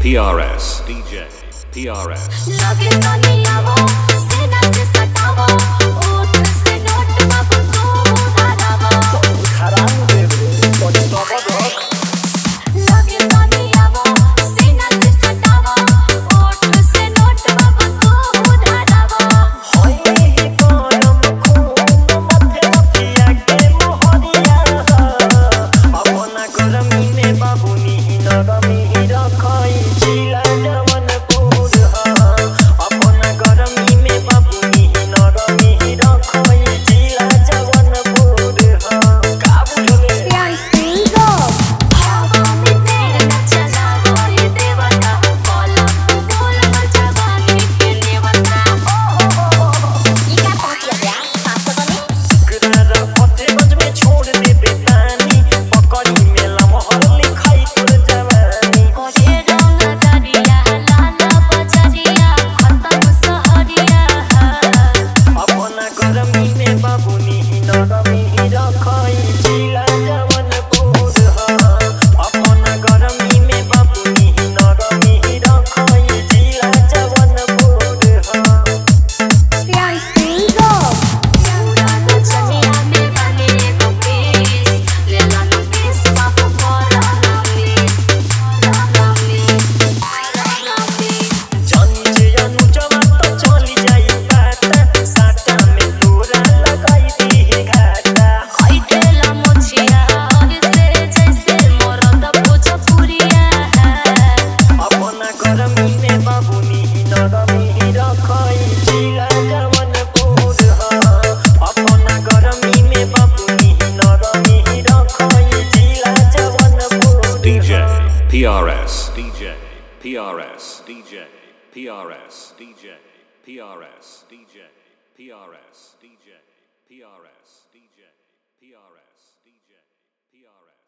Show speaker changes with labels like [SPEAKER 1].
[SPEAKER 1] PRS, DJ, PRS.
[SPEAKER 2] लगे तो नहीं आवो, सेना से सटावो, ओठ से नोट बाबू को उधारावो।
[SPEAKER 3] खराब दे दे, तो सब रख।
[SPEAKER 2] लगे तो नहीं आवो, सेना से सटावो, ओठ से नोट बाबू को उधारावो।
[SPEAKER 3] होई ही गरम खून माथे रखिया के मोहरिया अपना गरमी में बाबूनी नरमी रखई जिला जवनपुर अपना गरमी में बाबूनी नरमी रखई जिला जवनपुर का बुझले
[SPEAKER 2] हवा में तेल चलावो रे देवता, बोलो बोल जवानी के देवता। इका पहुंच गया साथ बनी
[SPEAKER 3] सुकरारा फतेहगंज में छोड़ दे बेतानी पकड़ी में लमहर लिखाई तोर जवानी
[SPEAKER 2] ओरे रंग दरिया लाल बजरिया खत्म सहरिया।
[SPEAKER 3] अपना गरमी में बाबूनी नरमी रखई जिला जवनपुर अपना गरमी में बाबूनी नरमी रखई जिला जवनपुर
[SPEAKER 2] चनिया में बने एगो पीस, ले ला लो पीस बाबू बोला लमीस।
[SPEAKER 3] जानी जे अनुजवा तो चली जाई पाता साटा में तोरा लगाई दी घाटा
[SPEAKER 2] खइटेला मोछिया और से जैसे मोरद पूछ पुरिया।
[SPEAKER 3] अपना गरमी में बाबूनी नरमी रखई जिला जवनपुर अपना गरमी में बाबूनी नरमी रखई जिला जवनपुर
[SPEAKER 1] DJ, PRS, DJ, PRS, DJ, PRS, DJ, PRS, DJ, PRS, DJ, PRS, DJ, PRS, DJ, PRS.